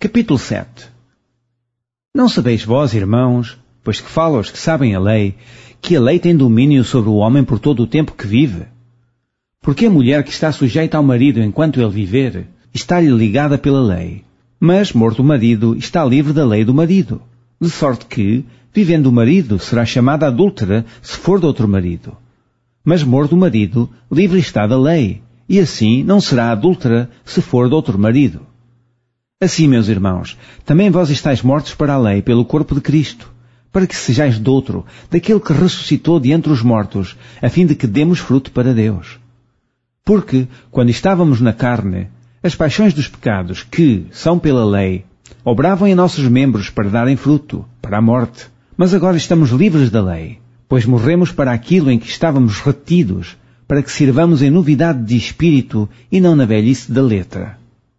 Capítulo 7. Não sabeis vós, irmãos, pois que falo aos que sabem a lei, que a lei tem domínio sobre o homem por todo o tempo que vive? Porque a mulher que está sujeita ao marido enquanto ele viver, está-lhe ligada pela lei. Mas, morto o marido, está livre da lei do marido. De sorte que, vivendo o marido, será chamada adúltera se for de outro marido. Mas morto o marido, livre está da lei, e assim não será adúltera se for de outro marido. Assim, meus irmãos, também vós estáis mortos para a lei pelo corpo de Cristo, para que sejais de outro, daquele que ressuscitou de entre os mortos, a fim de que demos fruto para Deus. Porque, quando estávamos na carne, as paixões dos pecados, que são pela lei, obravam em nossos membros para darem fruto, para a morte. Mas agora estamos livres da lei, pois morremos para aquilo em que estávamos retidos, para que sirvamos em novidade de espírito e não na velhice da letra.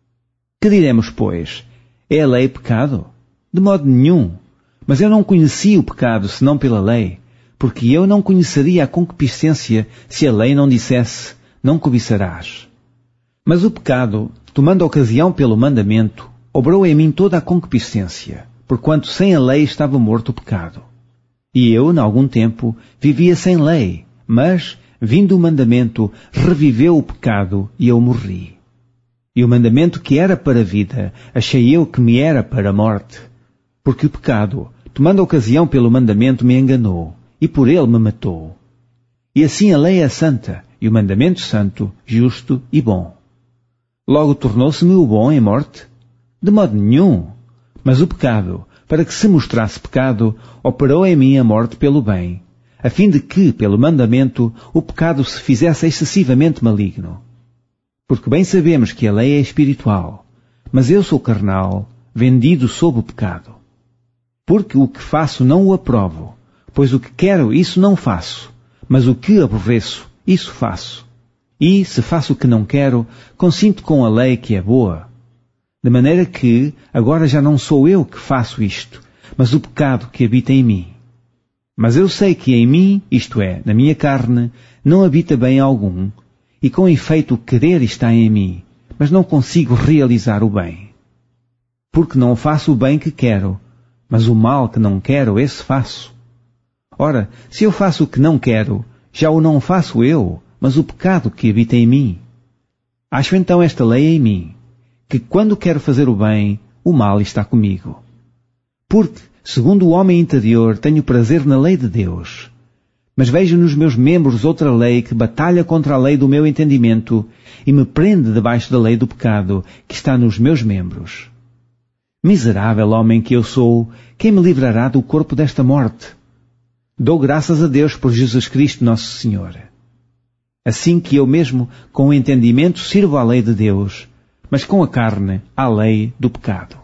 Que diremos, pois? É a lei pecado? De modo nenhum. Mas eu não conheci o pecado senão pela lei, porque eu não conheceria a concupiscência se a lei não dissesse, não cobiçarás. Mas o pecado, tomando ocasião pelo mandamento, obrou em mim toda a concupiscência, porquanto sem a lei estava morto o pecado. E eu, em algum tempo, vivia sem lei, mas, vindo o mandamento, reviveu o pecado e eu morri. E o mandamento que era para a vida, achei eu que me era para a morte. Porque o pecado, tomando ocasião pelo mandamento, me enganou, e por ele me matou. E assim a lei é santa, e o mandamento santo, justo e bom. Logo tornou-se-me o bom em morte? De modo nenhum. Mas o pecado, para que se mostrasse pecado, operou em mim a morte pelo bem, a fim de que, pelo mandamento, o pecado se fizesse excessivamente maligno. Porque bem sabemos que a lei é espiritual, mas eu sou carnal, vendido sob o pecado. Porque o que faço não o aprovo, pois o que quero, isso não faço, mas o que aborreço, isso faço. E, se faço o que não quero, consinto com a lei que é boa. De maneira que, agora já não sou eu que faço isto, mas o pecado que habita em mim. Mas eu sei que em mim, isto é, na minha carne, não habita bem algum, e com efeito o querer está em mim, mas não consigo realizar o bem. Porque não faço o bem que quero, mas o mal que não quero, esse faço. Ora, se eu faço o que não quero, já o não faço eu, mas o pecado que habita em mim. Acho então esta lei em mim, que quando quero fazer o bem, o mal está comigo. Porque, segundo o homem interior, tenho prazer na lei de Deus. Mas vejo nos meus membros outra lei que batalha contra a lei do meu entendimento e me prende debaixo da lei do pecado que está nos meus membros. Miserável homem que eu sou, quem me livrará do corpo desta morte? Dou graças a Deus por Jesus Cristo nosso Senhor. Assim que eu mesmo, com o entendimento, sirvo à lei de Deus, mas com a carne, à lei do pecado.